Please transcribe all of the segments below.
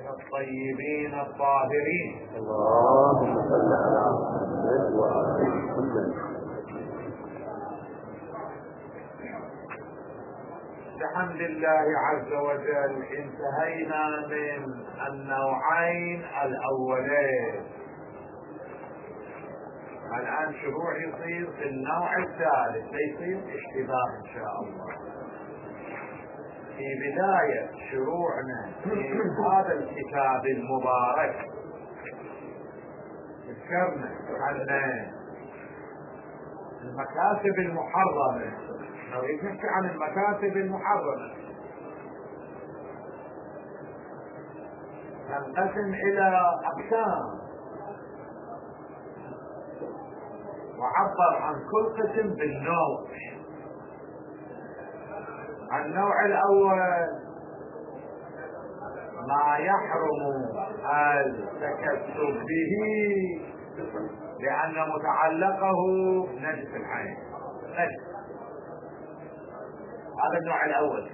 الطيبين الطاهرين. اللهم صل على محمد وعلى محمد. بحمد الله عز وجل انتهينا من النوعين الاولين. الان شروع يصير في النوع الثالث ليصير اشتباه ان شاء الله. في بداية شروعنا في هذا الكتاب المبارك ذكرنا عن المكاسب المحرمة. نريد نحكي عن المكاسب المحرمة. تنقسم إلى أقسام، وعبر عن كل قسم بالنوع. النوع الأول ما يحرم التكسب به لأن متعلقه نجس العين، نجس. هذا النوع الأول.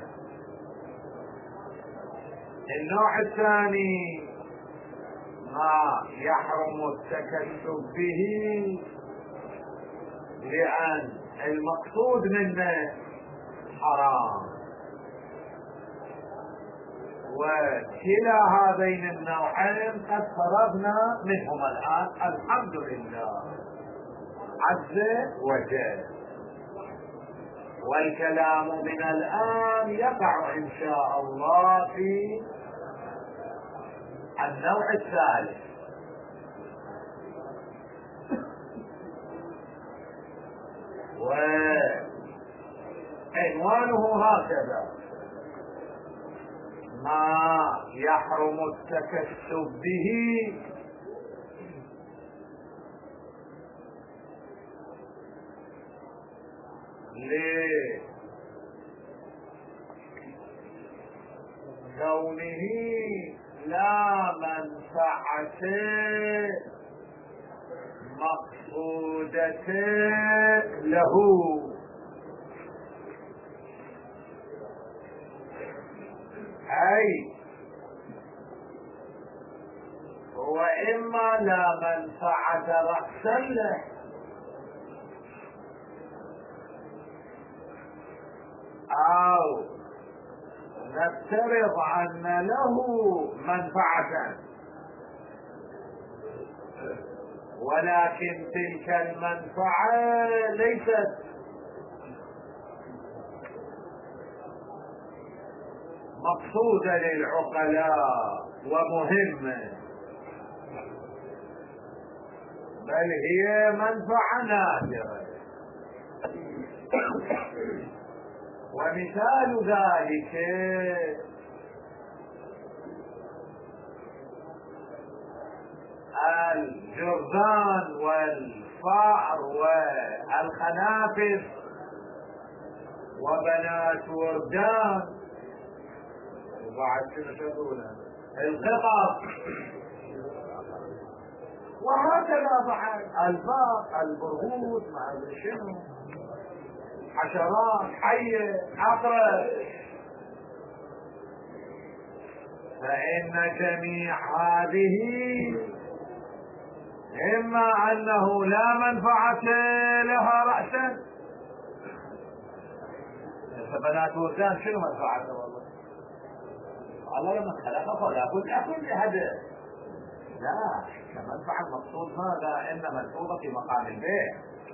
النوع الثاني ما يحرم التكسب به لأن المقصود منه حرام. وكلا هذين النوعين قد فرغنا منهما الآن الحمد لله عز وجل، والكلام من الآن يقع إن شاء الله في النوع الثالث. وعنوانه هكذا: ما يحرم التكسب به لكونه لا منفعة مقصودة له، أي وإما لا منفعة رأسا له أو نفترض أن له منفعة ولكن تلك المنفعة ليست مقصودة للعقلاء ومهمة، بل هي منفعة نادرة. ومثال ذلك الجرذان والفأر والخنافس وبنات وردان وبعد شنو تقولون القطط، وهكذا بعد الباق البرغوث ما ادري شنو، حشرات حية عقرب. فإن جميع هذه إما أنه لا منفعة لها رأسا. بنات وردان شنو منفعته؟ والله الله لما خلقه فلا بد أكون لهدف، لا المنفعة المقصود ماذا؟ إن ملحوظة في مقام البيع.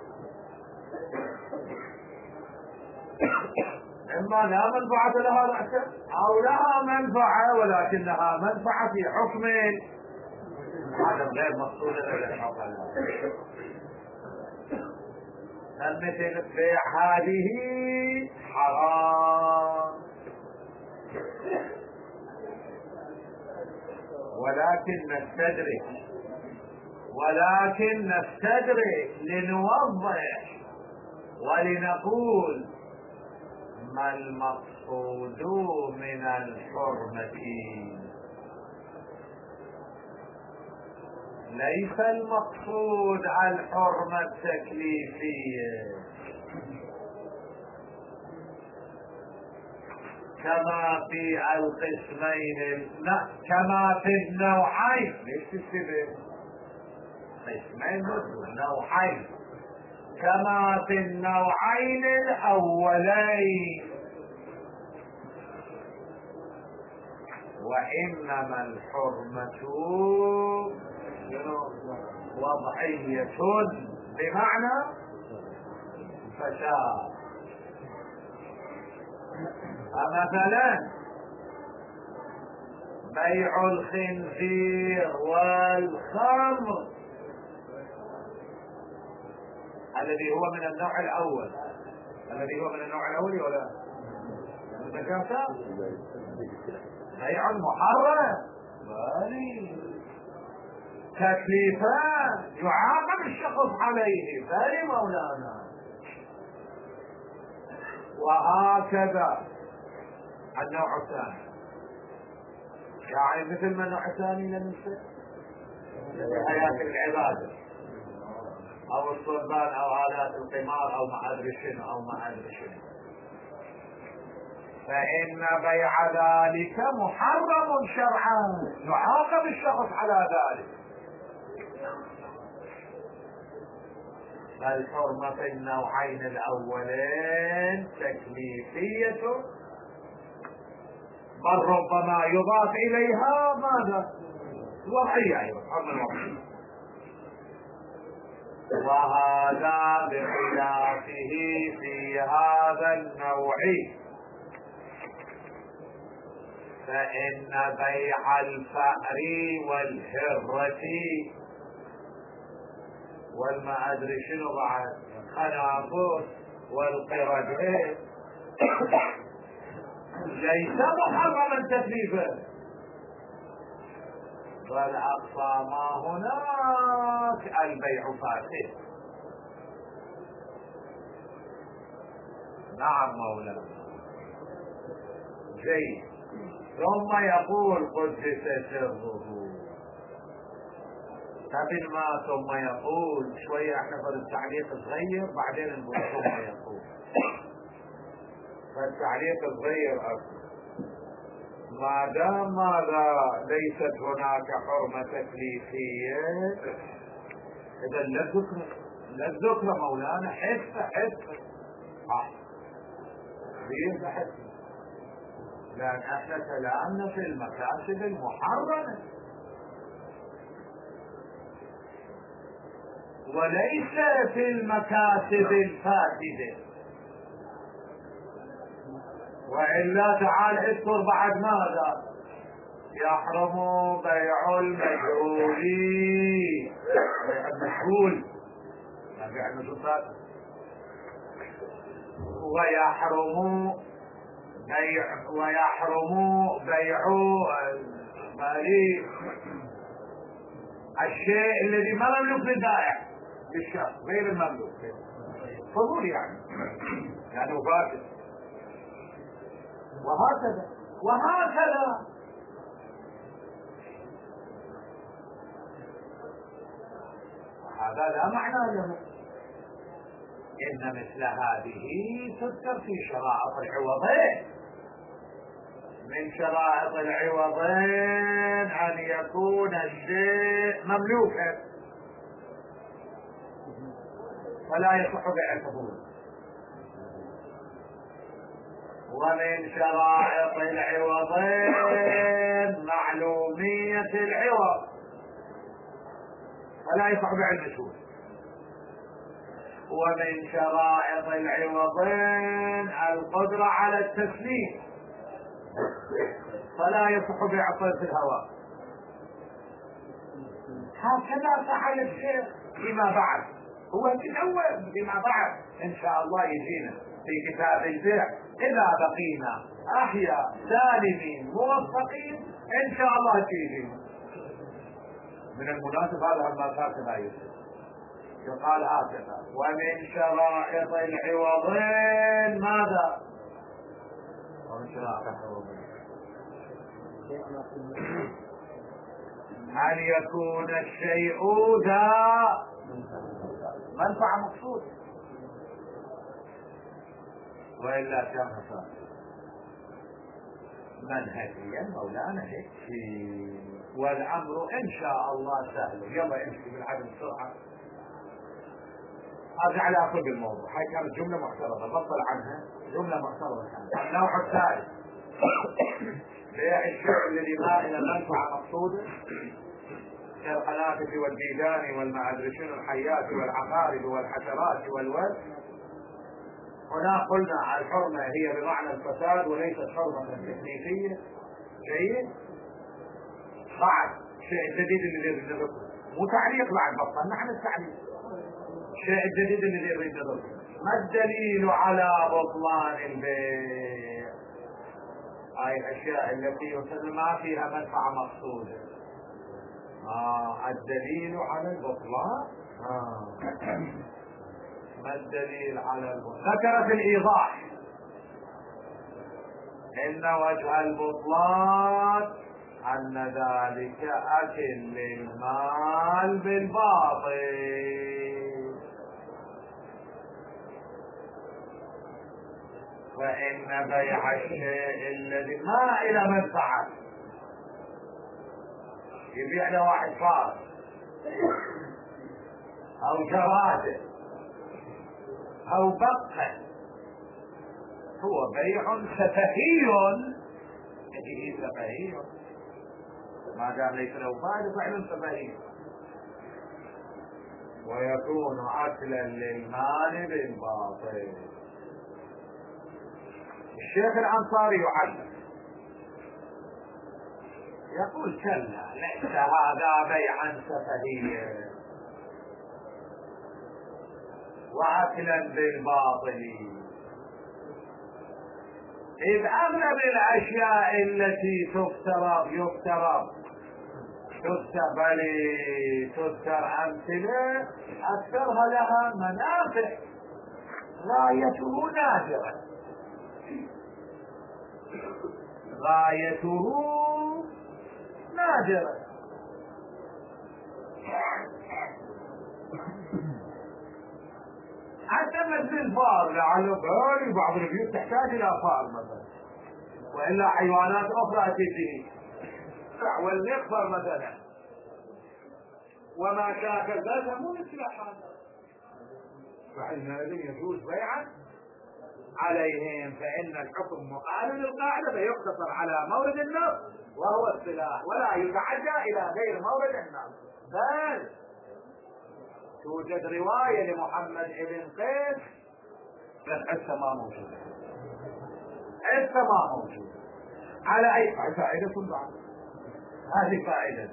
إما لا منفعة لها رأسا أو لها منفعة ولكنها منفعة في حكم هذا غير مقصود للحكم. فمثل بيع هذه حرام، ولكن نستدرك لنوضح ولنقول ما المقصود من الحرمة. ليس المقصود الحرمة التكليفية، كما في القسمين، كما في النوعين، ليش تكتب قسمين نوعين، كما في النوعين الأولين. وإنما الحرمة وضعية بمعنى فساد. مثلا بيع الخنزير والخمر الذي هو من النوع الأول، ولا الزكاة بيع محرم بالي تكليفان يعاقب الشخص عليه بالي مولانا. وهكذا النوع الثاني، يعني مثل ما النوع الثاني لنسى حياة العبادة او الصربان او آلات القمار او ما ادري شنو او ما ادري شنو، فإن بيع ذلك محرم شرعا يعاقب الشخص على ذلك. فالحرمة في النوعين الأولين تكليفية، بل ربما يضاف إليها ماذا؟ وضعية، أيضا حرمة الوضعية. وهذا بخلافه في هذا النوع، فإن بيع الفأر والهرة والما أدري شنو بعد خنافر والقرد ليس محرما تكليفا، بل أقصى ما هناك البيع فاسد. نعم مولانا جيد. ثم يقول قدس سره، قبل ما ثم يقول شوية احنا في التعليق صغير بعدين نقول ثم يقول، فالتعليق صغير أكثر. ما دام ماذا ليست هناك حرمة تكليفية، إذا لا الذكر مولانا حس لأن احنا كلامنا في المكاسب المحرمة وليس في المكاسب الفاسدة. وإلا تعال اذكر بعد ماذا يحرم بيع المجهول، بيع المجهول لا بيع المجهول، ويحرم بيع الشيء الذي ما مملوك للبائع بالشخص غير المملوك، فضول يعني فاسد. وهكذا هذا لا معنى له. إن مثل هذه تذكر في شرائط العوضين. من شرائط العوضين أن يكون الشيء مملوكا فلا يصح بيع الفضول. ومن شرائط العوضين معلومية العوض فلا يصح بيع المشهور. ومن شرائط العوضين القدرة على التسليم فلا يصح بيع طيف الهواء. هكذا فعل الشيخ فيما بعد، هو في الأول فيما بعد إن شاء الله يجينا في كتاب البيع إذا بقينا أحياء سالمين موفقين إن شاء الله تيجينا. من المناسب هذا المكاتب لا يصير يقال هكذا. ومن شرائط العوضين ماذا؟ ومن شرائط العوضين أن يكون الشيء ذا منفعة مقصود وإلا كان فاسد. منهجيا مولانا هيك، والامر ان شاء الله سهل. يلا امشي بالعدل بسرعه. ارجع على اخذ الموضوع. هاي كانت جمله معترضه بطل عنها، جمله معترضه كانت. النوع الثالث بيع الشيء الذي ما الى منفعه مقصوده كالقنافذ والديدان والما ادري شنو الحيات والعقارب والحشرات والورد. هنا قلنا الحرمه هي بمعنى الفساد وليست حرمه تكليفيه. جيد. بعد الشيء الجديد اللي يريد نذكره، مو تعليق بعد بطلنا عن التعليق. الشيء الجديد اللي يريد نذكره، ما الدليل على بطلان البيع؟ هاي الاشياء التي يسمى ما فيها منفعه مقصوده. الدليل على البطلان. ما الدليل على البطلان؟ ذكر في الايضاح ان وجه البطلان ان ذلك اكل للمال بالباطل، فان بيع الشيء الذي ما الى منفعه، يبيع له واحد فار او جرادة او بقة، هو بيع سفهي. هي سفهي ما دام ليس له فائدة فعلا سفهي، ويكون اكلا للمال بالباطل. الشيخ الانصاري يعلم يقول كلا ليس هذا بيعا سفهيا واكلا بالباطل، إذ أغلب الأشياء التي تذكر أمثلة أكثرها لها منافع غايته نادرة. حتى مثل الفار، لعله بعض البيوت تحتاج إلى فار مثلا، وإلا حيوانات أخرى تجري والمخفر مثلا وما شاكل ذلك مو مثل هذا، فحينئذ يجوز بيعا عليهم، فإن الحكم مقارن للقاعدة فيقتصر على مورد النص وهو السلاح، ولا يتعدى إلى غير مورد النص. بل توجد رواية لمحمد ابن قيس بس حتى ما موجود على أي فائدة بعد هذه فائدة.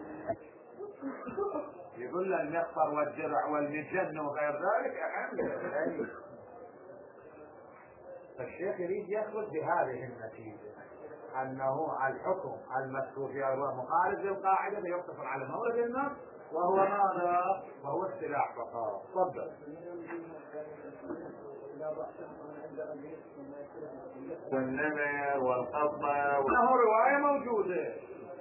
يقول لك المخفر والدرع والمجن وغير ذلك أهم. فالشيخ يريد يخرج بهذه النتيجة أنه الحكم المذكور فيها هو مخالف للقاعدة فيقتصر على مورد النص وهو ماذا؟ وهو السلاح فقط. تفضل. والنمر والقطة وله رواية موجودة،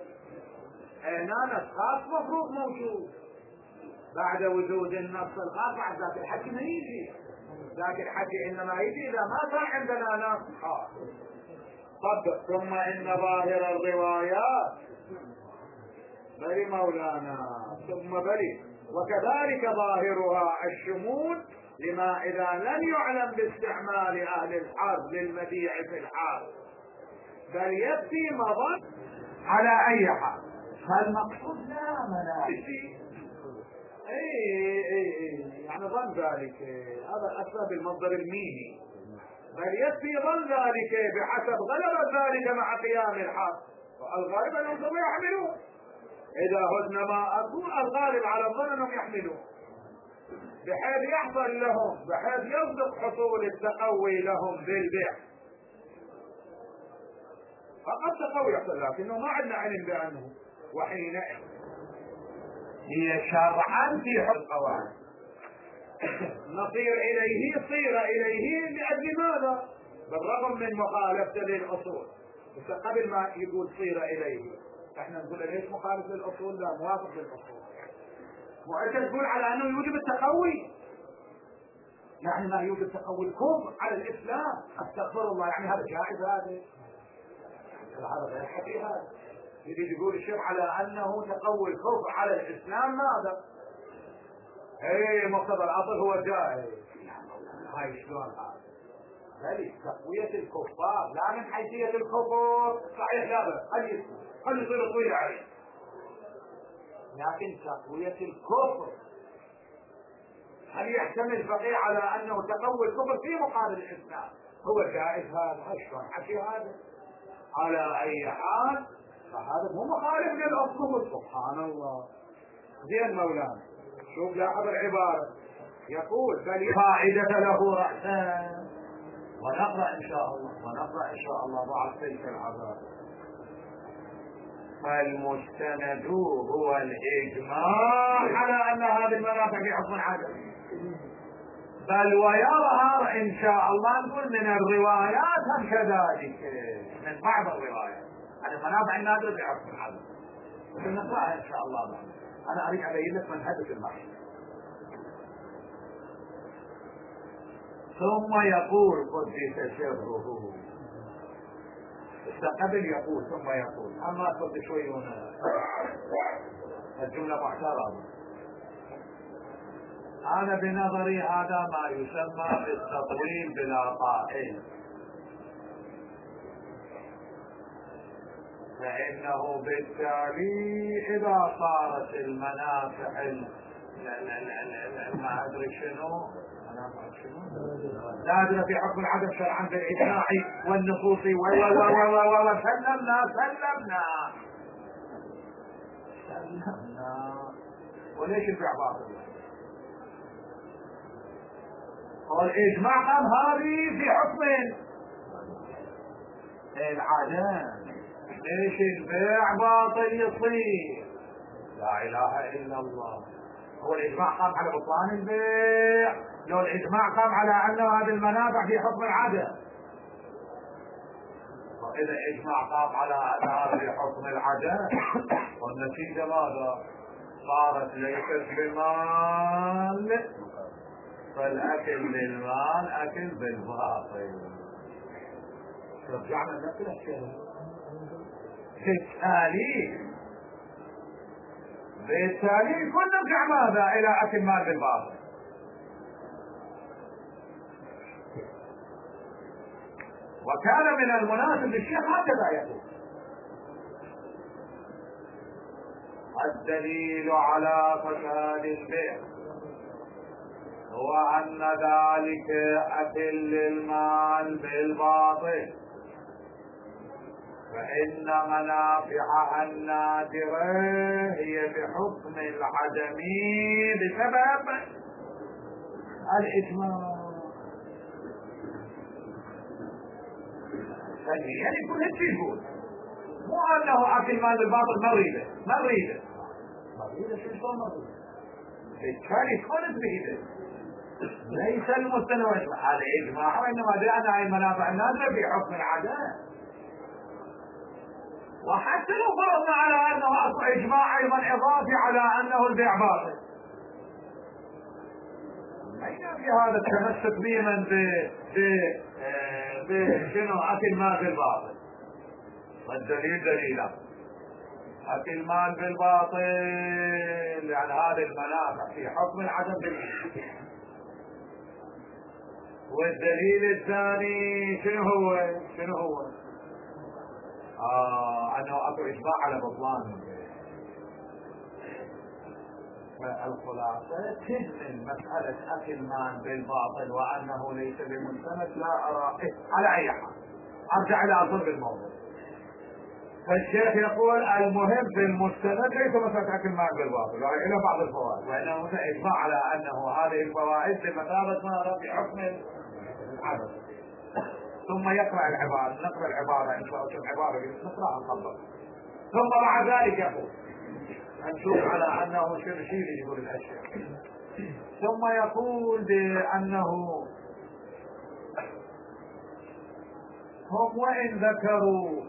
نص خاص مفروض موجود بعد وجود النص الخاص. بعد ذاك الحكي ما يجي، ذاك الحكي إنما يجي إذا ما صار عندنا نص خاص. تفضل. ثم إن ظاهر الروايات بلي مولانا ثم بلي وكذلك ظاهرها الشمول لما إذا لم يعلم باستعمال أهل الحرب للمبيع في الحال، بل يكفي مظن على أي حال. فالمقصود لا منافع يعني ظن ذلك، هذا أسباب المصدر الميمي، بل يكفي ظن ذلك بحسب غلب ذلك مع قيام الحرب، والغالب أنهم سوف يحملون. إذا هدن ما أكون الغالب على الظن أنهم يحملون، بحيث يحصل لهم، بحيث يصدق حصول التقوي لهم بالبيع. فقد تقوي يحصل لكنه ما عندنا علم بأنه، وحينئذ هي شرعا في حكم القواعد صير إليه لأجل ماذا؟ بالرغم من مخالفته للأصول. بس قبل ما يقول صير إليه احنا نقول ليش مخالف للأصول؟ لا، موافق للأصول. وانت تقول على أنه يوجب التقوي، يعني ما يوجب تقوي الكفر على الإسلام، استغفر الله، يعني هذا جائز؟ هذا هذا غير حكي. هذا يريد يقول الشيخ على انه تقوي الكفر على الاسلام ماذا؟ اي مقتضى الاصل هو جائز. هاي شلون هذا؟ بل تقوية الكفار لا من حيثية الكفر صحيح لا بأس خلي يصير طويل عليه، لكن تقوية الكفر هل يحتمل فقيه على انه تقوي الكفر في مقابل الاسلام هو جائز؟ هذا شلون حكي هذا؟ على اي حال فهذا مو مخالف للاصول. سبحان الله. زين مولانا شوف لاحظ العبارة يقول بل فائدة له رأسا. ونقرأ إن شاء الله بعد تلك العبارة. فالمستند هو الإجماع على أن هذه المنافع في حكم العدم. بل ويظهر إن شاء الله نقول من الروايات هم كذلك، من بعض الروايات عن المنافع النادرة في حكم العدم. نقرأها إن شاء الله بعد. أنا أريد أبين لك من هدف البحث. ثم يقول قدس سره قبل يقول ثم يقول أما قد شوي هنا الجملة محترمة. أنا بنظري هذا ما يسمى بالتطويل بلا قائل، فإنه بالتالي إذا صارت المنافع ما أدري شنو نادرة في حكم العدم شرعا بالإجماع والنصوص سلمنا وليش البيع باطل؟ والإجماع قام هذه في حكم العدم. ليش البيع باطل يصير؟ لا إله إلا الله. هو الإجماع قام على بطلان البيع، لو الإجماع قام على أن هذه المنافع في حكم العدم. وإذا الإجماع قام على أن هذا في حكم العدم والنتيجة ماذا؟ صارت ليست بمال، فالأكل بالمال أكل بالباطل. رجعنا نفس الشيء. بالتالي كل نرجع ماذا؟ إلى أكل مال بالباطل. وكان من المناسب للشيخ هكذا يقول: الدليل على فساد البيع هو أن ذلك أكل المال بالباطل، فإن منافعها النادرة هي بحكم العدم بسبب الإجماع. يعني كل شيء يقول مو أنه أكل مال بالباطل مريدة شو مريدة بالتالي كنت بإيده ليس المستند على الإجماع، وإنما جاءنا عن المنافع النادرة في حكم العدم. وحتى لو فرضنا على أنه أصل إجماع أيضا إضافي على أنه البيع باطل، أين في هذا التمسك بمن شنو أكل مال بالباطل؟ والدليل دليلا أكل مال بالباطل يعني هذه المنافع في حكم العدم بالإجماع. والدليل الثاني شنو هو؟ أنه أكو إجماع على بطلان. فالخلاصة تجمل مسألة أكل مال بالباطل وأنه ليس بمستند لا أرى على أي حال. أرجع إلى أصل الموضوع. فالشيخ يقول المهم في المستند ليس مسألة أكل مال بالباطل يعني إلى بعض الفوائد، وإنه مثل إجماع على أنه هذه الفوائد بمثابة ما في حكم العدم. ثم يقرأ العبارة، نقرأ العبارة إن شاء الله. شوف عبارة نقرأها نخلص. ثم مع ذلك يقول نشوف على أنه شيء يقول الأشياء. ثم يقول بأنه هم وإن ذكروا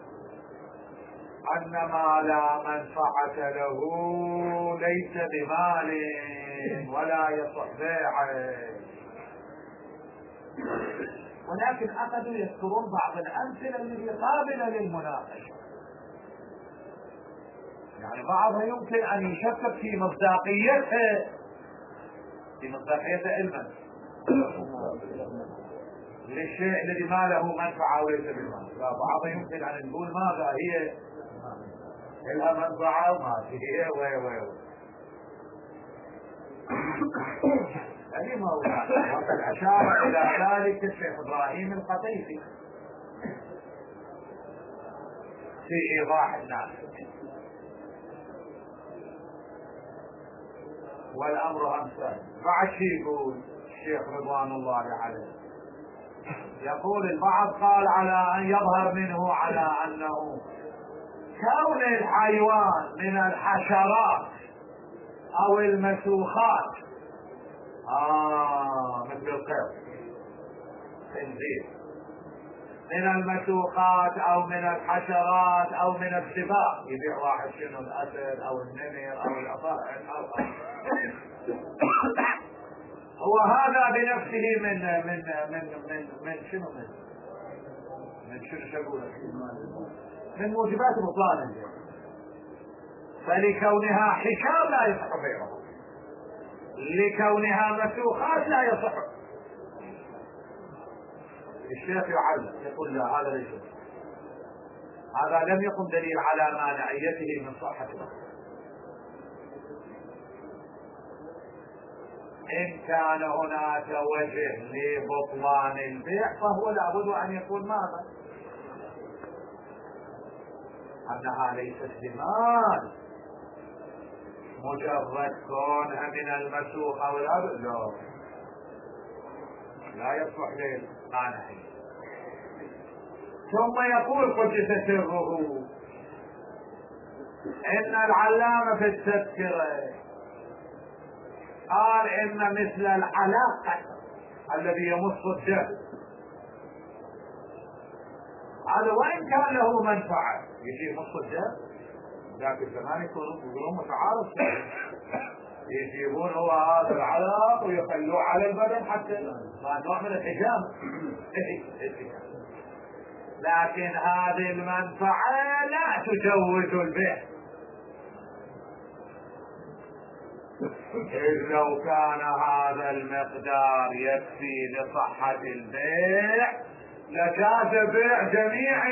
أن ما لا منفعة له ليس بمال ولا يصح بيعه، ولكن أخذوا يذكرون بعض الأمثلة التي قابلة للمناقشة، يعني بعضها يمكن أن يشكك في مصداقيتها، علما للشيء الذي ما له منفعة وليس بالمال. لا، بعضها يمكن أن نقول ماذا هي لها منفعة وما هي وقد أشار إلى ذلك الشيخ إبراهيم القطيفي في إيضاح الناس. والأمر أمثال. بعد شيء يقول الشيخ رضوان الله عليه، يقول البعض قال على أن يظهر منه على أنه كون الحيوان من الحشرات أو المسوخات مثل القرد خنزير، من المسوخات أو من الحشرات أو من السباع، يبيع واحد شنو الأسد أو النمر أو الأفاعل هو هذا بنفسه من موجبات بطلان الجنة، فلكونها حشام لا يصح بيعها، لكونها مسوخات لا يصح. الشيخ يعلق يقول لا، هذا ليس، هذا لم يكن دليل على مانعيته من صحة الأمر. إن كان هناك وجه لبطلان البيع فهو لابد أن يكون ماذا؟ أنها ليست بمال، مجرد كونها من المسوق أو الأرض لا يصلح للمانعين. ثم يقول قدس سره إن العلامة في التذكرة قال إن مثل العلاقة الذي يمص الدم هذا وإن كان له منفعة، يجي يمص الدم ذاك الزمان يقولون متعارض، يجيبون هو هذا العلاق ويخلوه على البدن حتى ما نوع من الحجام لكن هذه المنفعة لا تجوز البيع. إذ لو كان هذا المقدار يكفي لصحة البيع لجاز بيع جميع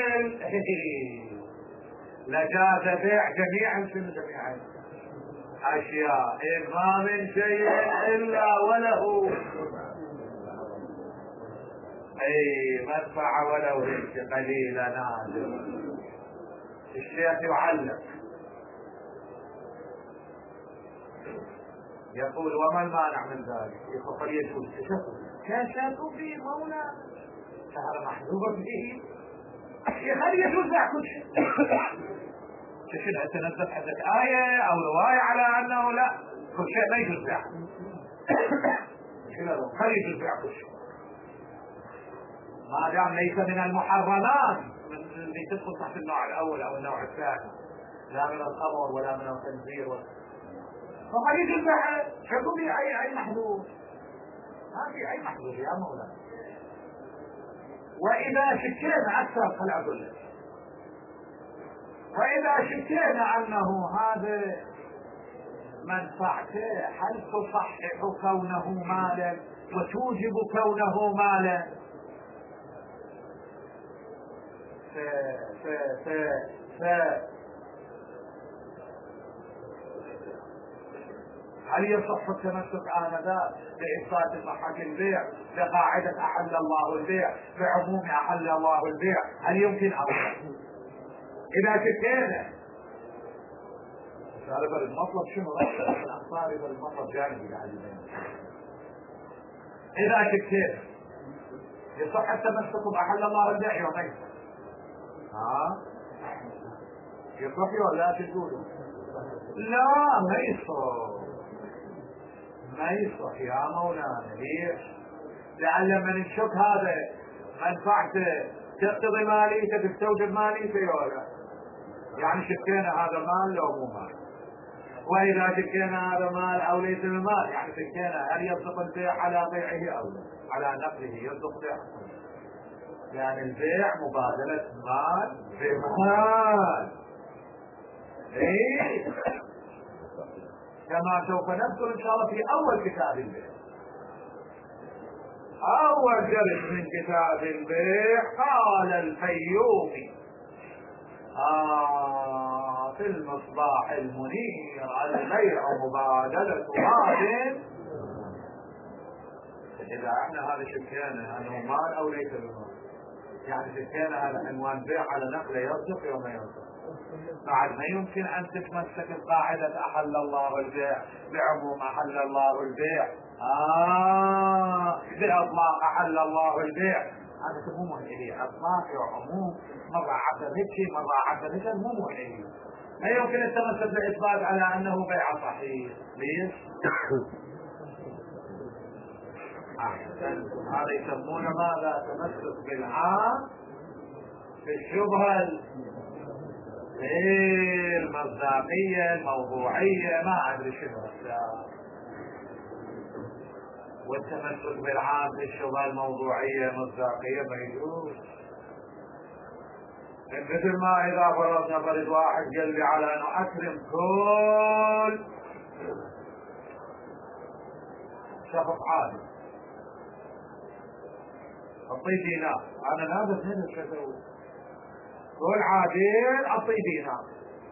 الأشياء، إذ ما من شيء إلا وله منفعة ولو قليلة نادر. الشيخ يعلق يقول وما المانع من ذلك؟ يقول يجوز كشف في مولا شهر محذوبة فيه هل يجوز كل شيء؟ شنو تنزل حدث آية أو رواية على أنه لا كل شيء ما يجوز بيع، هل يجوز بيع كل شيء ما دام ليس من المحرمات اللي تدخل تحت النوع الأول أو النوع الثاني، لا من الخمر ولا من الخنزير فقد يجوز بيع. شكو في أي محدود؟ ما في أي محدود يا مولانا. وإذا شكينا أكثر فلا أقول لك، وإذا شكينا أنه هذا منفعته هل تصحح كونه مالا وتوجب كونه مالا، هل يصح التمسك آنذاك بإثبات صحة البيع بقاعدة أحل الله البيع بعموم أحل الله البيع؟ هل يمكن أو لا؟ إذا شكينا شارب المطلب شنو رأيك الأنصار إذا المطلب جانبي يعني إذا شكينا يصح التمسك بأحل الله البيع يومين يصح ولا تقولوا لا ما يصح يا مولانا. ليش؟ لعل من الشك هذا منفعته تقتضي ماليته تستوجب ماليته ولا يعني شكينا هذا مال لو مو مال، وإذا شكينا هذا مال أو ليس بمال يعني شكينا هل يصدق البيع على بيعه أو لا على نقله يصدق بيعه. يعني البيع مبادلة مال بمال. إيه؟ كما سوف نذكر إن شاء الله في أول كتاب البيع. أول جلد من كتاب البيع قال الفيومي في المصباح المنير: البيع مبادلة مال. إذا احنا هذا شكينا أنه مال أو ليس بمال، يعني شكينا هذا عنوان بيع على نقله يصدق يوم يصدق. بعد ما يمكن أن تتمسك بقاعدة أحل الله البيع بعموم أحل الله البيع بإطلاق أحل الله البيع. هذا مو مهم إطلاق وعموم، مرة عتبتي مرة عتبتي، مو مهم. ما يمكن التمسك بالإثبات على أنه بيع صحيح. ليش؟ هذا يسمونه ماذا؟ تمسك بالعام في الشبهة المصداقية الموضوعية، ما أدري شنو. والتمسك بالعام في الشبهة الموضوعية المصداقية ما يجوز. مثل ما إذا فرضنا فرض واحد قال لي على أنه أكرم كل شخص عادي، أعطيه دينار، أنا لابد من الشكوى كل عادل أعطيه دينار.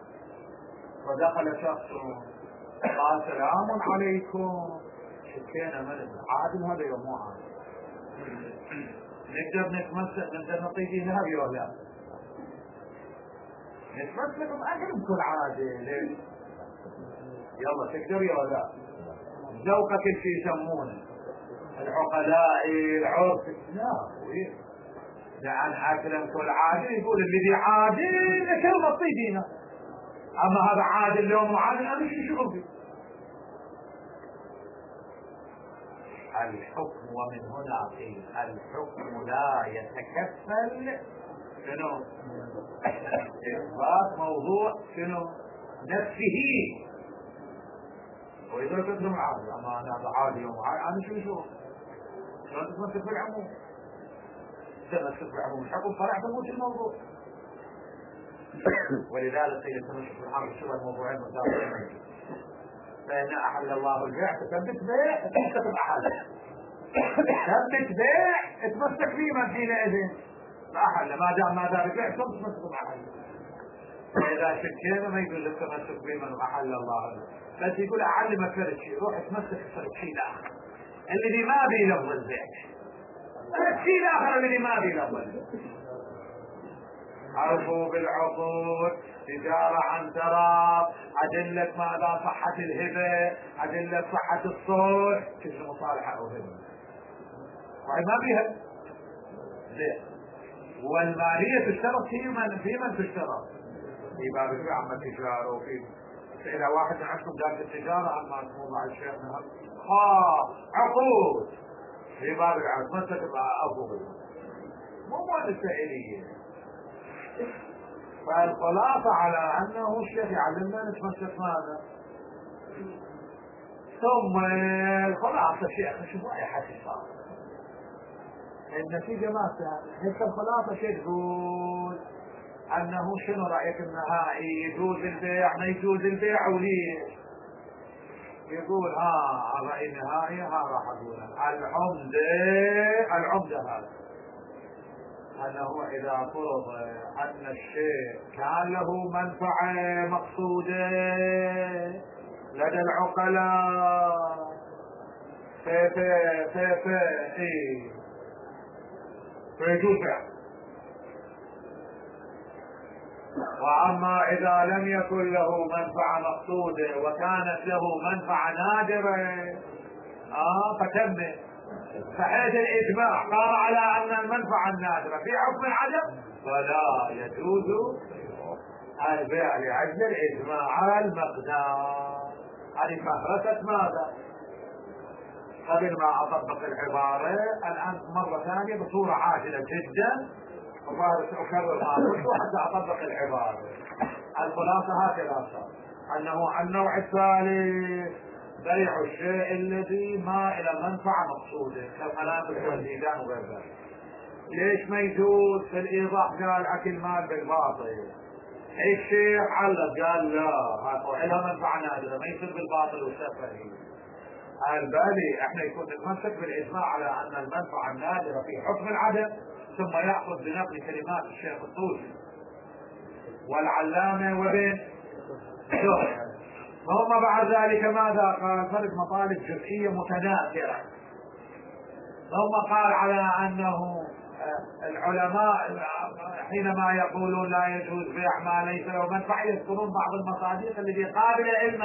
فدخل شخص قال سلام عليكم، شكينا من عادل هذا يوم مو عادل، نقدر نتمسك نقدر نعطيه دينار ولا لا؟ نتمسك بأكرم كل عادل، يلا تقدر يا لا؟ ذوقك كل شيء يسمونه العقلاء العرف، لا وين؟ لأن أكرم كل عادل يقول الذي عادل لكلمة طيبينا، أما هذا عادل اليوم وعادل أنا شو شغل فيه؟ الحكم، ومن هنا قيل الحكم لا يتكفل شنو؟ إثبات موضوع شنو؟ نفسه. وإذا تكرم عادل، أما أنا هذا عادل يوم وعادل أنا شو شغل؟ شلون تتمسك بالعموم؟ تمسك بعموم الحكم فرع تموت الموضوع. ولذلك قيل التمسك بالحكم الشبهة الموضوعية المتداخلة، فإن أحل الله البيع تثبت بيع تمسك بأحل، تثبت بيع تمسك فيه من حينئذ بأحل، ما دام البيع تمسك بأحل. فإذا شكينا ما يقول التمسك بمن أحل الله، بس يقول أعلمك فرد شيء، روح تمسك فرد شيء آخر الذي ما بيلفظ البيع، الشيء الآخر الذي ما بيلفظ. عرفوا بالعقود تجارة عن تراض، أدلة ماذا؟ صحة الهبة، أدلة صحة الصلح، كل مصالحة أو هبة وعي ما بيها زين. والمالية تشترط في من تشترط في باب البيع عما التجارة. وفي إذا واحد من عندكم دارت التجارة عما موضوع الشيخ نهر عقود في باب العقد ما تبقى أفضل مو السائلية. فالخلاصة على أنه الشيخ يعلمنا نتمسك ماذا، ثم الخلاصة شيخ شوف رأي حسيسة النتيجة ما هيك. الخلاصة شيء تقول أنه شنو رأيك النهائي، يجوز البيع ما يجوز البيع وليش؟ يقول الرأي النهائي راح أقوله العمدة هذا أنه إذا فرض أن الشيء كان له منفعة مقصودة لدى العقلاء فيجوز بيع. وأما إذا لم يكن له منفعة مقصودة وكانت له منفعة نادرة فتم، فحيث الإجماع قام على أن المنفعة النادرة في حكم العدم فلا يجوز البيع لأجل الإجماع المقدار. هذه فهرست ماذا؟ قبل ما أطبق العبارة الآن مرة ثانية بصورة عاجلة جدا، وظاهر سأكرر ما قلت حتى أطبق العبارة. الخلاصة هكذا صار أنه النوع الثالث بيع الشيء الذي ما إلى منفعة مقصودة كالقنابل والميدان وغير ذلك. ليش ما يجوز في الإيضاح قال أكل مال بالباطل؟ الشيخ علق قال لا لها منفعة نادرة ما يصير بالباطل وسفهي. قال بلي احنا يكون نتمسك بالإجماع على أن المنفعة النادرة في حكم العدم، ثم يأخذ بنقل كلمات الشيخ الطوسي والعلامة وبين ثم بعد ذلك ماذا قال؟ فرد مطالب جزئية متناثرة. ثم قال على أنه العلماء حينما يقولون لا يجوز بيع ما ليس له منفعة يذكرون بعض المصادق التي قابلة علما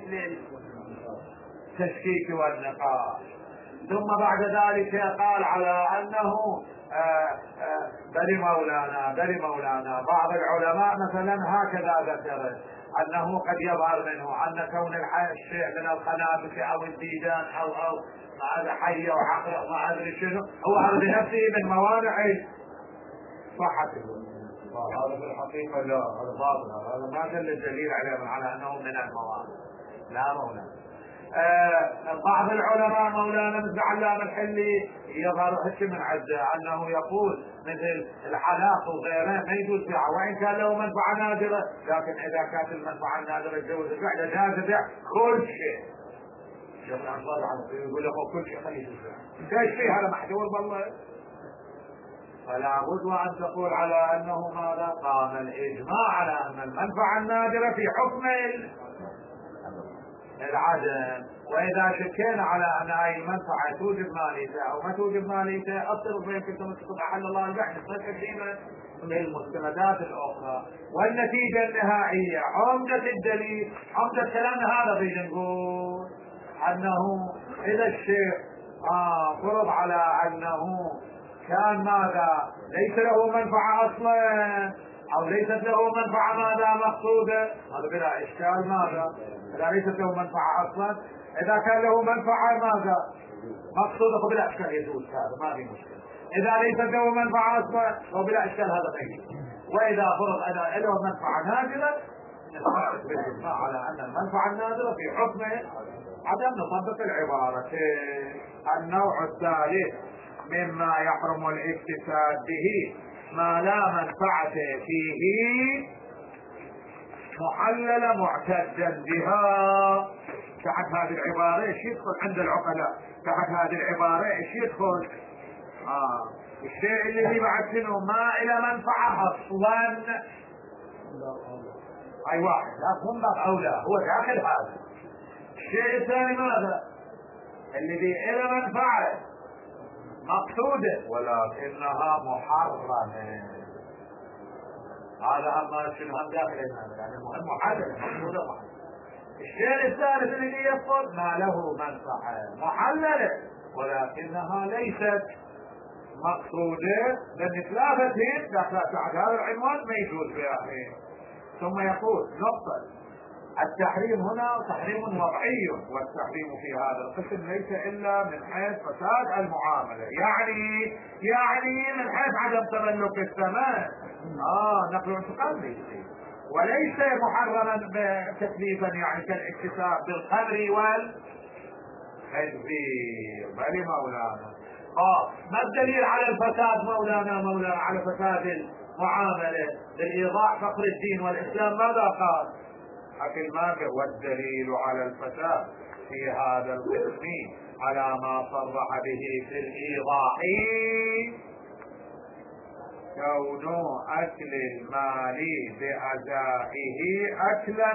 للتشكيك والنقاش. ثم بعد ذلك قال على أنه بل مولانا بعض العلماء مثلا هكذا ذكر أنه قد يظهر منه أن كون الشيء من الخنافس أو الديدان أو هذا حي وعقرب وما أدري شنو هو هذا بنفسه من موانع صحته. هذا في الحقيقة لا، هذا باطل، هذا ما دل الدليل على أنه من الموانع. لا مولانا. بعض العلماء مولانا مثل علام الحلي يظهر هش من عده أنه يقول مثل الحلاق وغيره ما يجوز بيعه وإن كان له منفعة نادرة، لكن إذا كانت المنفعة النادرة تجوز البيع لجاز بيع كل شيء. شيخ الأنصار يقول له كل شيء خليه يبيع. ايش فيه هذا محجور بالله؟ فلا بد وأن تقول على أنه ماذا؟ قام الإجماع على أن المنفعة النادرة في حكم العدم. وإذا شكينا على أن هذه المنفعة توجب ماليته أو ما توجب ماليته أصل بين كلمة أحل الله البيع تقديما للمستندات الأخرى. والنتيجة النهائية عمدة الدليل عمدة كلامنا هذا في نقول أنه إذا الشيخ فرض على أنه كان ماذا ليس له منفعة أصلا أو ليست له منفعة ماذا مقصودة، هذا بلا إشكال. ماذا إذا ليست له منفعة أصلا؟ إذا كان له منفعة ماذا مقصودة فبلا إشكال يجوز، هذا ما في مشكلة. إذا ليست له منفعة أصلا فبلا إشكال هذا غير. وإذا فرض أن له منفعة نادرة نتفق بالإجماع على أن المنفعة النادرة في حكمه عدم نطبق العبارة. النوع الثالث مما يحرم الاكتساب به ما لا منفعة فيه محلل معتدا بها. تحت هذه العبارة ايش يدخل عند العقلاء؟ تحت هذه العبارة ايش يدخل؟ الشيء الذي بعد شنو ما إلى منفعة أصلا. أي واحد لا هم باب أولى هو داخل هذا. الشيء الثاني ماذا؟ الذي إلى منفعة مقصودة ولكنها محرمة. هذا هم شنو هم داخل هذا يعني مهم محدد مقصودة محدد. الشيء الثالث الذي يدخل ما له منفعة محللة ولكنها ليست مقصودة لأن ثلاثتين تحت هذا العنوان ما يجوز بها. ثم يقول نقطة التحريم هنا تحريم وضعي والتحريم في هذا القسم ليس إلا من حيث فساد المعاملة يعني من حيث عدم تملك الثمن نقل انتقال وليس محرما تكليفا يعني كالاكتساب بالخمر والخنزير. بل مولانا ما الدليل على الفساد مولانا على فساد المعاملة بالإيضاح فقر الدين والإسلام ماذا قال؟ أكل ماذا؟ والدليل على الفساد في هذا القسم على ما صرح به في الإيضاح كون أكل المال بأدائه أكلا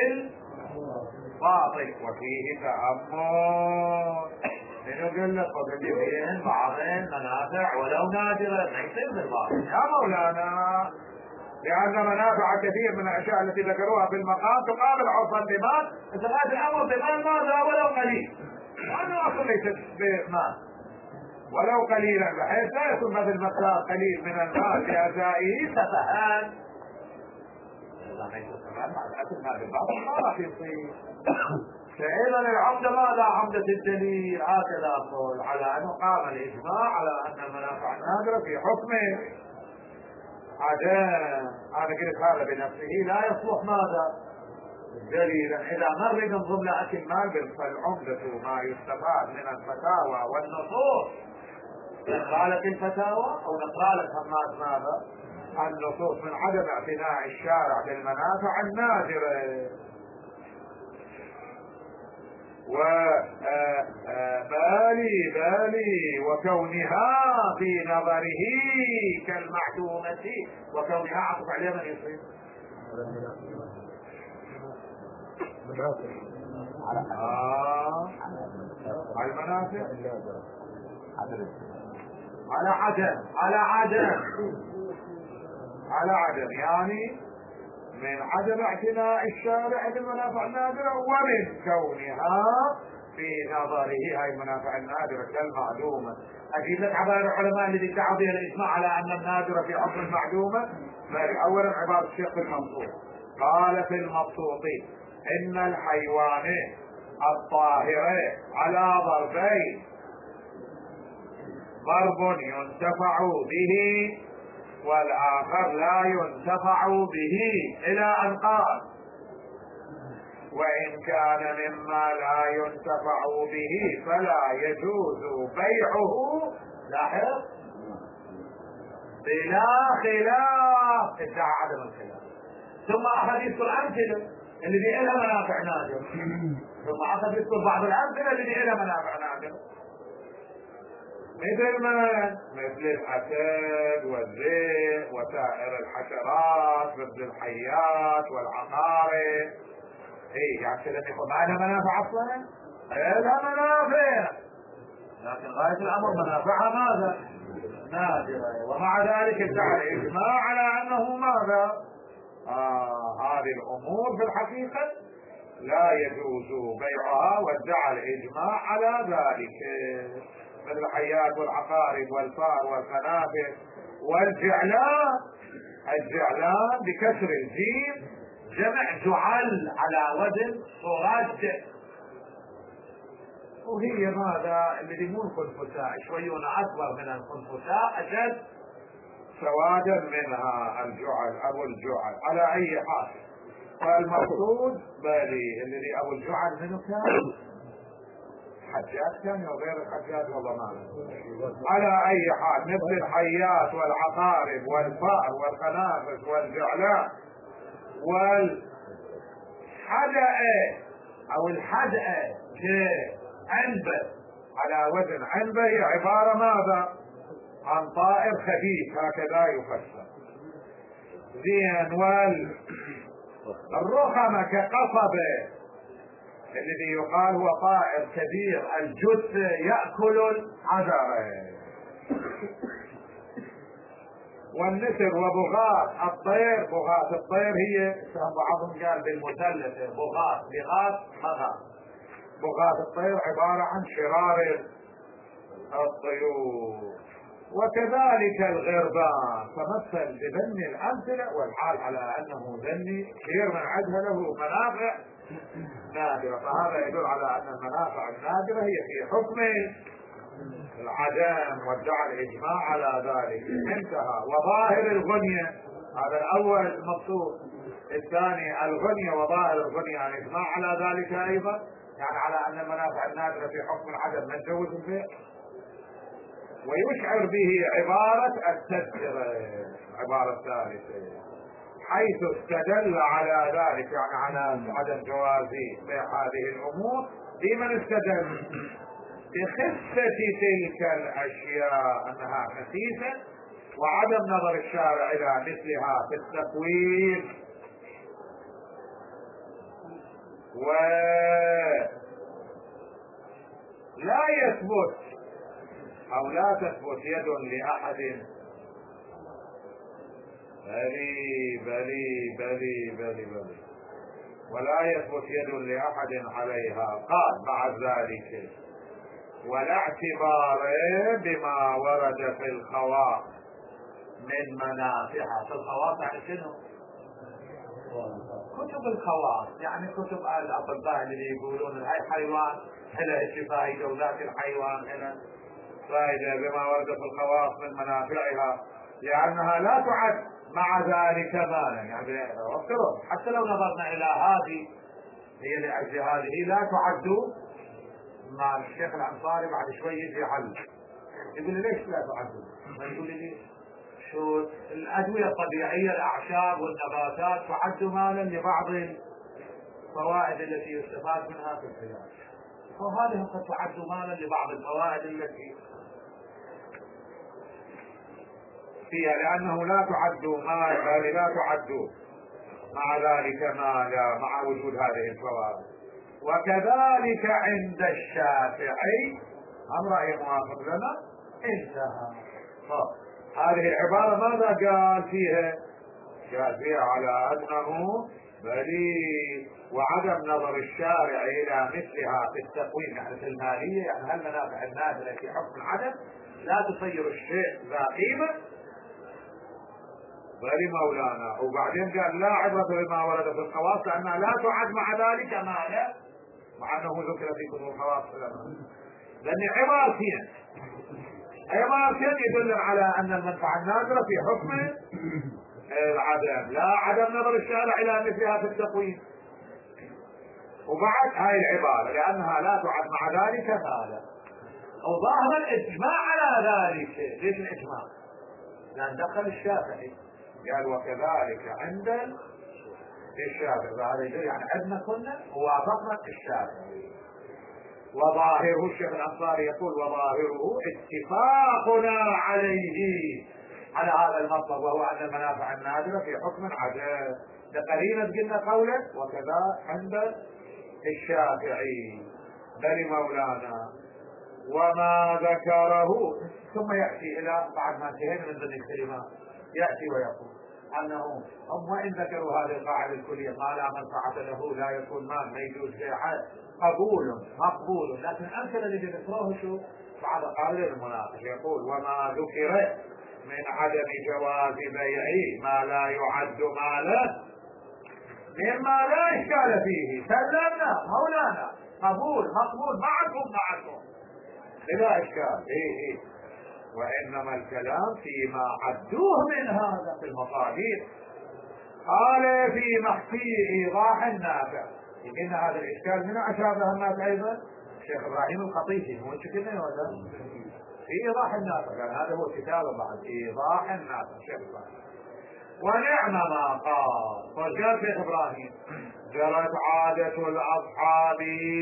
بالباطل وفيه تأمل. يقول لك فيه بعضين منافع ولو نادرة ما يصير بالباطل يا مولانا، لأن منافع كثير من الأشياء التي ذكروها في المقام تقابل عرفا بمال مثل هذا الأمر بمال ماذا ولو قليل، وأنه أصلا ليس بمال ولو قليلا بحيث لا يكون مثل مقدار قليل من المال بأدائه سفهان. إذا ما يكون سفهان مع الأكل ما بالباطل ما راح يصير. فإذا العمدة ماذا عمدة الدليل؟ هكذا أقول على أنه قام الإجماع على أن المنافع النادرة في حكمه عدم. أنا قلت هذا بنفسه لا يصلح ماذا دليلا. إذا مر من ضمن أكل مال فالعمدة ما يستفاد من الفتاوى والنصوص نقرأ لك الفتاوى أو نقرأ لك ماذا؟ النصوص من عدم اعتناء الشارع بالمنافع النادرة. بالي وكونها في نظره كالمعدومة، وكونها عطف عليه من يصير على المنافع على عدم يعني من عدم اعتناء الشارع بالمنافع النادرة، ومن كونها في نظره هاي المنافع النادرة كالمعدومة. أجيب لك عبارة العلماء الذي ادعوا بها الإجماع على أن النادرة في حكم المعدومة. أولا عبارة الشيخ في المبسوط، قال في المبسوط إن الحيوان الطاهر على ضربين: ضرب ينتفع به والآخر لا ينتفع به، إلى أن قال: وإن كان مما لا ينتفع به فلا يجوز بيعه، لاحظ، بلا خلاف، ادعى عدم الخلاف. ثم أخذ يذكر أمثلة اللي بيئلها منافع نادرة، ثم أخذ يذكر بعض الأمثلة اللي بيئلها منافع نادرة، مثل الأسد والذئب وسائر الحشرات مثل الحيات والعقارب. يعني كده يقول ما لها منافع اصلا؟ لها منافع، لكن غاية الامر منافعها ماذا؟ نادرة. ومع ذلك ادعى الاجماع على انه ماذا؟ هذه الامور في الحقيقة لا يجوز بيعها، وادعى الاجماع على ذلك، مثل الحيات والعقارب والفار والخنافر والجعلان. الجعلان بكسر الجيم جمع جعل على وزن صرد، وهي ماذا؟ اللي مو الخنفساء، شويون اكبر من الخنفساء، اشد سوادا منها الجعل، ابو الجعل. على اي حال، فالمقصود بالي الذي ابو الجعل منه كان حجاج، كان وغير الحجاج والله ما. على اي حال، مثل الحيات والعقارب والفأر والخنافس والجعلان والحدأ او الحدأ كعنبة على وزن عنبة، هي عبارة ماذا؟ عن طائر خفيف، هكذا يفسر. زين. والرخمة كقصبة الذي يقال هو طائر كبير الجث يأكل العذرة. والنسر وبغاث الطير، بغاث الطير هي بعضهم قال بالمثلثة بغاث، بغاث الطير عبارة عن شرار الطيور. وكذلك الغربان، فمثل بذني الأمثلة، والحال على أنه ذني كثير من عدها له منافع نادرة، فهذا يدل على أن المنافع النادرة هي في حكم العدم، وادعى الإجماع على ذلك. انتهى. وظاهر الغنية، هذا الأول المقصود. الثاني الغنية وظاهر الغنية، الإجماع على ذلك أيضا، يعني على أن المنافع النادرة في حكم العدم من جوز البيع. ويشعر به عبارة التذكرة، عبارة الثالثة، حيث استدل على ذلك، يعني على عدم جواز بيع هذه الأمور. بمن استدل؟ بخفة تلك الأشياء، أنها خفيفة، وعدم نظر الشارع إلى مثلها في التقويم. ولا يثبت أو لا تثبت يد لأحد بلي ولا يثبت يد لأحد عليها. قال بعد ذلك: ولا اعتبار بما ورد في الخواص من منافعها. في الخواص يعني شنو؟ كتب الخواص، يعني كتب الأطباء اللي يقولون هاي حيوان هنا ايش فائدة، وذاك الحيوان هنا فائدة، بما ورد في الخواص من منافعها، لأنها لا تعد مع ذلك مالا. يعني افترض حتى لو نظرنا إلى هذه، هي لأجل هذه لا تعد مال. الشيخ الأنصاري بعد شوي يجي حل يقول لي ليش لا تعدون؟ ما يقول لي شو الأدوية الطبيعية الأعشاب والنباتات تعد مالا لبعض الفوائد التي يستفاد منها في العلاج، وهذه قد تعد مالا لبعض الفوائد التي فيها، لأنه لا تعد مال، لا تعد مع ذلك مالا مع وجود هذه الفوائد. وكذلك عند الشافعي، أم رأي موافق لنا؟ انتهى. هذه العبارة ماذا قال فيها؟ قال فيها على أنه بريء، وعدم نظر الشارع إلى مثلها في التقويم، يعني في المالية، يعني هل منافع النازلة في حكم العدم لا تصير الشيء ذا قيمة بريء مولانا. وبعدين قال لا عبرة بما ورد في الخواص لأنها لا تعد مع ذلك مالا، مع أنه ذكر في كتب الخواص، لأن عبارتين يدل على أن المنفعة النازلة في حكم العدم، لا عدم نظر الشارع إلى مثلها في التقويم. وبعد هاي العبارة لأنها لا تعد مع ذلك مالا، وظاهر الإجماع على ذلك. ليش الإجماع؟ لأن دخل الشافعي قال وكذلك عند الشافعي، فهذا يدل يعني عندنا كنا ووافقنا الشافعي. وظاهره الشيخ الأنصاري يقول وظاهره اتفاقنا عليه على هذا المطلب، وهو أن المنافع النادرة في حكم عدم. لقرينة قلنا قوله وكذا عند الشافعي بل مولانا. وما ذكره ثم يأتي إلى بعد ما انتهينا من ضمن الكلمات يأتي ويقول أنه هم وإن ذكروا هذه القاعدة الكلية ما لا منفعة له لا يكون مال ما يجوز بيعه قبول مقبول، لكن الأمثلة اللي ذكروه شو؟ بعد قال المناقش يقول وما ذكر من عدم جواز بيع ما لا يعد مالا مما لا إشكال فيه سلمنا مولانا قبول مقبول معكم بلا إشكال. إيه وإنما الكلام فيما عدوه من هذا في المصادر. قال في محكي إيضاح النافع، إن هذا الإشكال من أشابه الناس أيضا الشيخ إبراهيم القطيفي هو كذا ولا في إيضاح النافع، قال هذا هو كتابه بعد إيضاح النافع الشيخ إبراهيم. ونعم ما قال فقال شيخ إبراهيم جرت عادة الأصحاب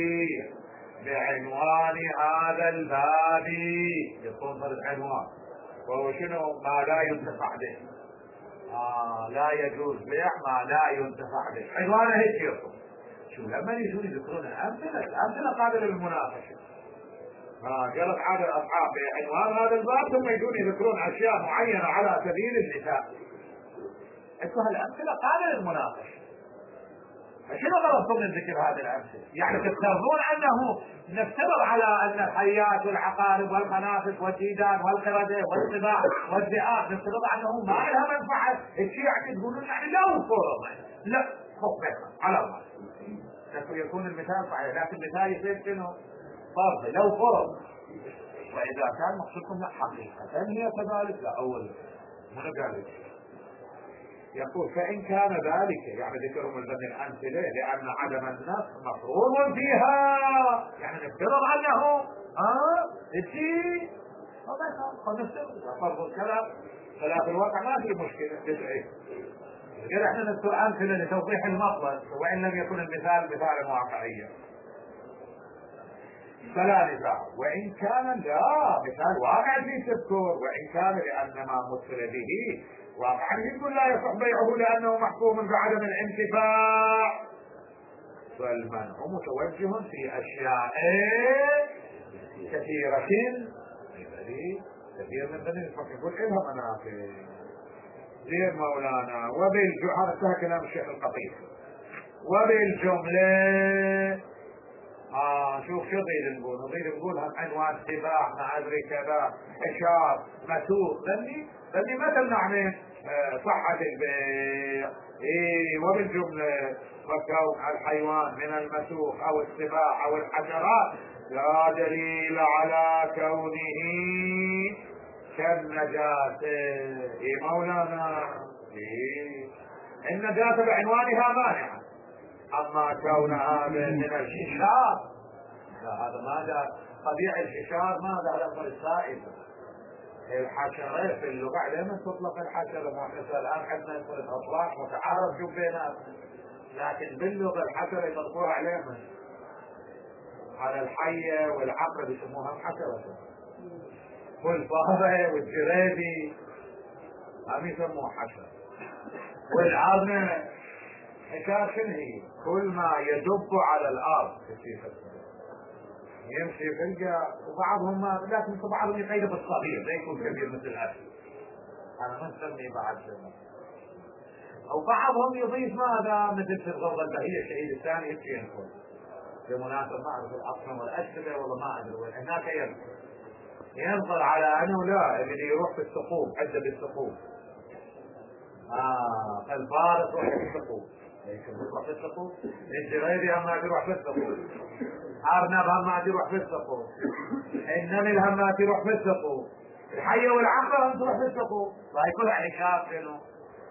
بعنوان هذا الباب، يكون فرد عنوان وهو شنو؟ ما لا ينتفع به. لا يجوز بيع ما لا ينتفع به، عنوانه هيك يكون. شو لما يجون يذكرون الأمثلة قابلة للمناقشة. جرت عادة الأصحاب بعنوان هذا الباب ثم يجون يذكرون أشياء معينة على سبيل المثال. اسمها الأمثلة قابلة للمناقشة. شنو غرضكم من ذكر هذه الأمثلة؟ يعني تفترضون أنه نفترض على أن الحيات والعقارب والخنافس والديدان والقردة والسباع والذئاب نفترض أنه ما لها منفعة. الشيعة تقولون يعني لو فرض لا خف على الله يكون المثال صحيح، لكن المثال يصير شنو؟ فرض لو فرض. وإذا كان مقصودكم لا حقيقة هي كذلك لا أول من قال يقول فإن كان ذلك يعني ذكر من ضمن الأمثلة لأن عدم النص مفروض فيها، يعني نفترض أنه الشيء فرض الكلام، فلا في الواقع ما في مشكلة تدعي غير احنا نذكر أمثلة لتوضيح المطلب وإن لم يكن المثال مثالا واقعيا فلا نزاع. وإن كان لا مثال واقع في تذكر، وإن كان لأن ما مثل به واقعا يقول لا يصح بيعه لأنه محكوم بعدم الانتفاع، فالمنع متوجه في أشياء كثيرة كثير من ذلك يقول إلها منافع زين مولانا. وبالجملة كلام الشيخ القطيف وبالجملة شوف شو نريد نقول هم عنوان سباح ما أدري كذا إشار مسوق ذني مثل نعمل صحة البيع. وبالجملة فكون الحيوان من المسوق أو السباح أو الحشرات لا دليل على كونه كالنجاسة. مولانا النجاسة بعنوانها مانعة، أما كون هذا من الحشار لا، هذا ماذا طبيعي الحشار ماذا على السائل الحشرة في اللغة علينا تطلق الحشرة، مثلا الآن عندنا أطلاق متعارف شو بيناتنا، لكن باللغة الحشرة يطلقوها علينا على الحية والعقرب يسموها حشرة، والفارة والجريدي هم يسموها حشرة، والعرنة حكاية شنو هي؟ كل ما يدب على الأرض يمشي في الجا، وبعضهم ما لكن بعضهم يقيد بالصغير لا يكون كبير مثل الأسد، أنا ما نسمي بعد شنو، أو بعضهم يضيف ماذا مثل في الغرضة البهية الشهيد الثاني يمشي ينقل بمناسبة ما أعرف الأصنم والأشبه والله ما أدري وين هناك ينقل على أنه لا اللي يروح في الثقوب عدة بالثقوب فالفارس روح في الثقوب يروح في الثقوب، الجريدي هم ما يروح في الثقوب، أرنب هم ما يروح في الثقوب، النمل هم ما يروح في الثقوب، الحية والعقرب هم تروح في الثقوب، فهي كلها عكاف شنو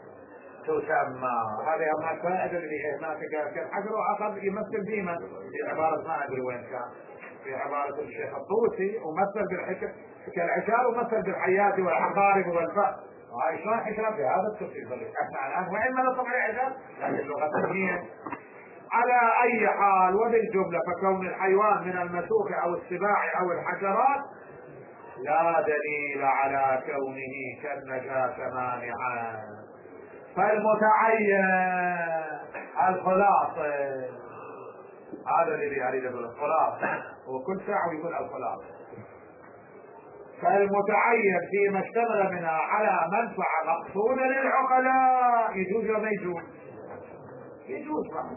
تسمى. هذه هم الفائدة اللي هناك كان حجر وعقرب يمثل ديما في عبارة ما أدري وين كان في عبارة الشيخ الطوسي، ومثل بالحكم كالعشار ومثل بالحيات والعقارب والفأر، هاي شلون حكمة في هذا التفسير احنا الآن وإن ما نطلق العشار لكن لغة هي على أي حال. وبالجملة فكون الحيوان من المسوخ أو السباع أو الحشرات لا دليل على كونه كالنجاة مانعا. فالمتعين الخلاصة، هذا اللي يريد يقول الخلاصة، وكل ساعة يقول الخلاصة. فالمتعين فيما اشتمل منها على منفعة مقصودة للعقلاء يجوز ولا ما يجوز؟ يجوز معه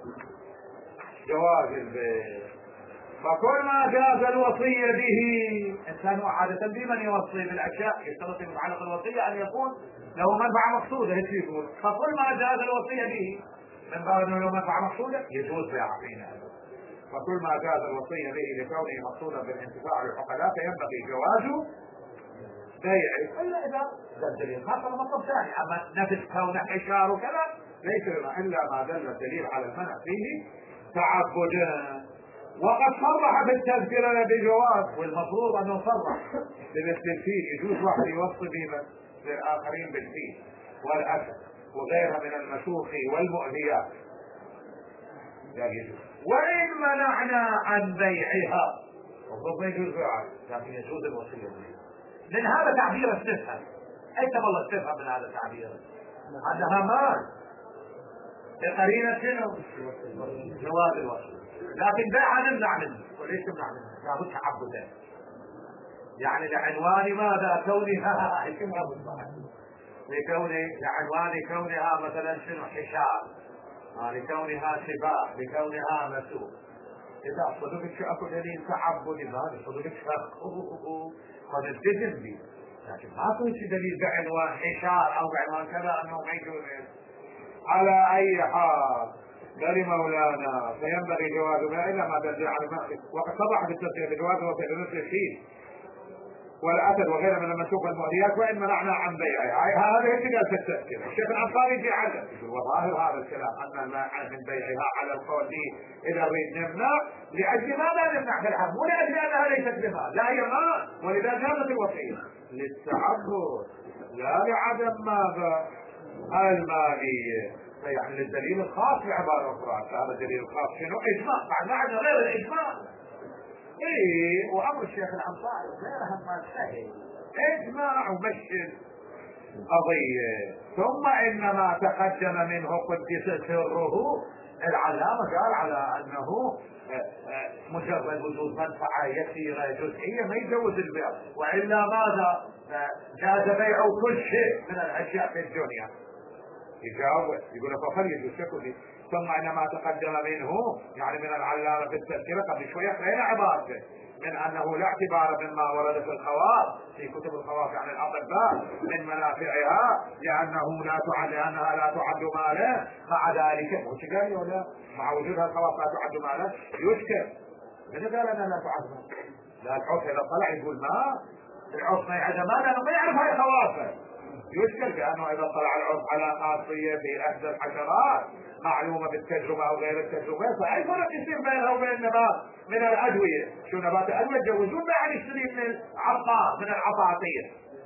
جواز البيع. فكل ما جاز الوصية به، إنسان عادة بمن يوصي بالأشياء يشترط متعلق الوصية أن يكون له منفعة مقصودة هيك يقول، فكل ما جاز الوصية به من باب أنه له منفعة مقصودة يجوز بيعه فينا. فكل ما جاز الوصية به لكونه مقصودا بالانتفاع للعقلاء فينبغي جوازه بيعه، إلا إذا دليل خاصة مطلب ثاني. أما نفس كونه حشار وكذا ليس إلا ما دل الدليل على المنع فيه تعبدا. وقد صرح بالتذكرة بجواز، والمفروض أنه صرح بمثل الفيل، يجوز واحد يوصي بما للآخرين بالفيل والأسد وغيرها من المسوخ والمؤذيات يجوز. وإن منعنا عن بيعها المفروض ما يجوز بيعها لكن يجوز الوصية بها، لأن هذا تعبير استفهم. أي والله استفهم من هذا التعبير أنها مال بقرينة شنو؟ جواز الوصية، لكن بيعها نمنع منه. وليش نمنع منه؟ لابد تعبدا، يعني لعنوان ماذا؟ كونها لعنوان كونها مثلا شنو حشار، لكونها سباع، لكونها مسوق. إذا صدقت أكو دليل تعبدي هذا صدقت قد التزم به، لكن ما كنت دليل بعنوان حشار أو بعنوان كذا أنه ما يجوز. على أي حال بل مولانا فينبغي جواز ما إلا ما دل على ما وقد صرح بالتفسير بجوازه وفي مثل الفيل والأسد وغيره من المسوق والمؤذيات. وإن منعنا عن بيعها هذا يجب في التذكير. الشيخ الأنصاري في عدد يقول وظاهر هذا الكلام أن المانع من بيعها على القول إذا نريد نمنع لأجل ماذا نمنع في الحرب؟ ولا أجل أنها ليست بمال، لا هي مال ولذا جازت الوصية للتعبد لا لعدم ماذا المالية. فيعني للدليل الخاص بعبارة أخرى. هذا الدليل الخاص شنو؟ إجماع، بعد ما عندنا غير الإجماع. إيه وأمر الشيخ الأنصاري غيرها ما سهل، إجماع ومشي قضية. ثم إنما تقدم منه قدس سره، العلامة قال على أنه مجرد وجود منفعة يسيرة جزئية ما يجوز البيع، وإلا ماذا؟ جاز بيع كل شيء من الأشياء في الدنيا. يجاوب يقول فخر يجوز. ثم انما تقدم منه يعني من العلامة في التذكرة قبل شوية بين عبارته من انه لا اعتبار مما ورد في الخواص في كتب الخواص عن الاطباء من منافعها لانها لا تعد مالا. مع ذلك وش قال ولا مع وجودها الخواص لا تعد مالا يشكر. من قال انها لا تعد مالا؟ لا العرف اذا طلع يقول ما العرف ما يعد مالا لانه ما يعرف هاي خواصه. يشكل بأنه إذا طلع العرف على خاصية في إحدى الحشرات معلومة بالتجربة أو غير التجربة فأي فرق يصير بينها وبين النبات من الأدوية. شو نبات الأدوية تجوزون ما يعني يشتري من العطار من العطاطير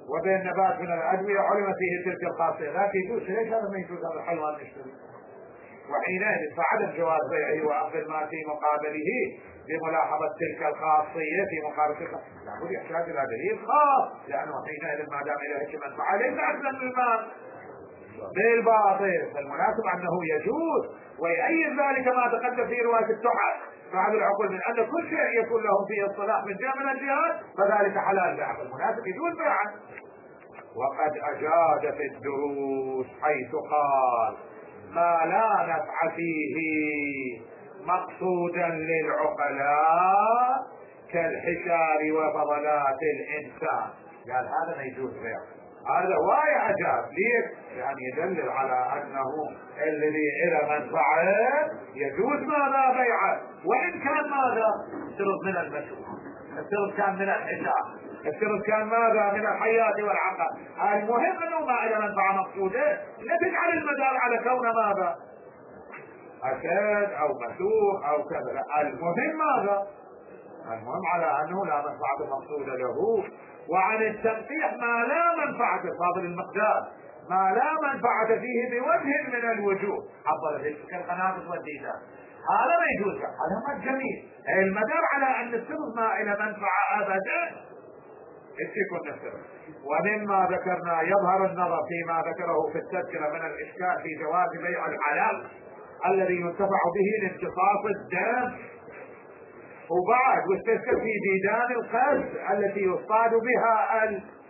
وبين نبات من الأدوية علم فيه تلك الخاصية، لا يجوز. ليش هذا ما يجوز؟ هذا الحيوان نشتري. وحينئذ فعدم جواز بيعه وأخذ المال في مقابله بملاحظة تلك الخاصية في مقابل لابد يحتاج إلى دليل خاص، لأنه حينئذ ما دام إليه منفعة ليس أحسن المال بالباطل. فالمناسب أنه يجوز، ويؤيد ذلك ما تقدم في رواية التحف بعد العقول من أن كل شيء يكون له فيه الصلاح من جهة من الجهات فذلك حلال بيع. فالمناسب يجوز بيعا. وقد أجاد في الدروس حيث قال ما لا نفع فيه مقصودا للعقلاء كالحشار وفضلات الإنسان. قال هذا ما يجوز بيع. هذا واي عجاب. ليش؟ يعني يدلل على أنه الذي إلى منفعه يجوز ماذا بيعه، وإن كان ماذا افترض من المشروع، افترض كان من الحشار، افترض كان ماذا من الحياة والعقل. المهم أنه ما إلى منفعة مقصودة، لا تجعل المدار على كون ماذا أسد أو مسوق أو كذا. لا، المهم ماذا؟ المهم على أنه لا منفعة مقصودة له. وعن التنقيح ما لا منفعة فاضل المقدار، ما لا منفعة فيه بوجه من الوجوه، حضر ذلك القنابس والديدان، هذا ما يجوز. هذا ما جميل. المدار على أن السبب ما إلى منفعة أبدا يكون السبب. ومما ذكرنا يظهر النظر فيما ذكره في التذكرة من الإشكال في جواز بيع العلق الذي ينتفع به لامتصاص الدم، وبعد واستذكر في ديدان القز التي يصطاد بها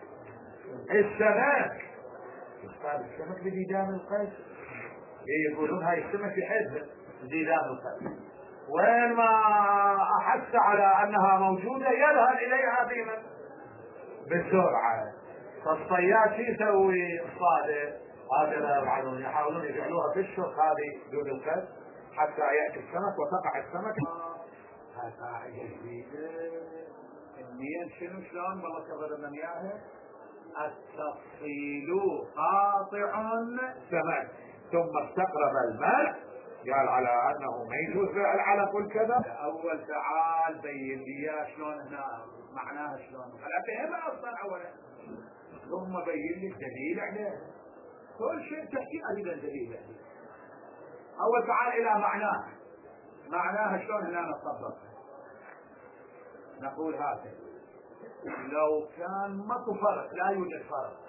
السمك. يصطاد السمك بديدان القز، يقولون هاي السمك يحب ديدان القز، وين ما أحس على أنها موجودة يذهب إليها بسرعة. فالصياد شو يسوي؟ الصادق هذا يفعلون، يحاولون يجعلوها في الشق هذه دون القز حتى يأتي السمك وتقع السمك. هذا جديدة. النية شلون والله كبر من ياها التفصيل قاطع سمك ثم استقرب الماء. قال على انه ما يجوز بيع العلق والكذا. اول تعال بين لي شلون هنا معناها شلون، انا فهمها اصلا اولا، ثم بين لي الدليل عليه. كل شيء تحكي اريد الدليل عليه. اول تعال الى معناها شلون هنا نطبق. نقول هذا لو كان ماكو فرق، لا يوجد فرق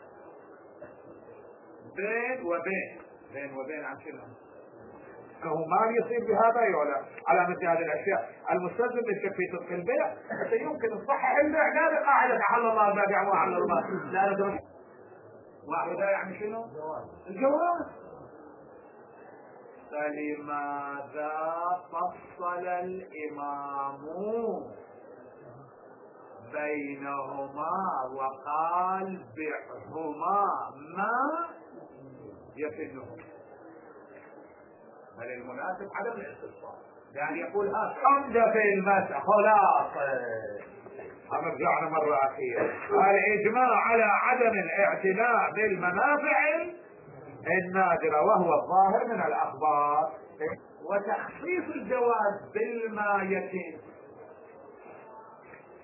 بين وبين عن شنو هو ما يصير بهذا ولا على مثل هذه الاشياء. المستلزم بالشك في صدق البيع حتى يمكن الصحة البيع، لا قاعدة حل الله البائع وحل الله لا ندرس واحدة يعني شنو الجواز. فلماذا فصل الإمام بينهما وقال بعهما ما يفيدهما؟ بل المناسب عدم الاستفصال، يعني يقول هذا عمدة في المسألة خلاص. رجعنا مرة أخيرة الإجماع على عدم الاعتناء بالمنافع النادرة وهو الظاهر من الأخبار، وتخصيص الجواز بالماية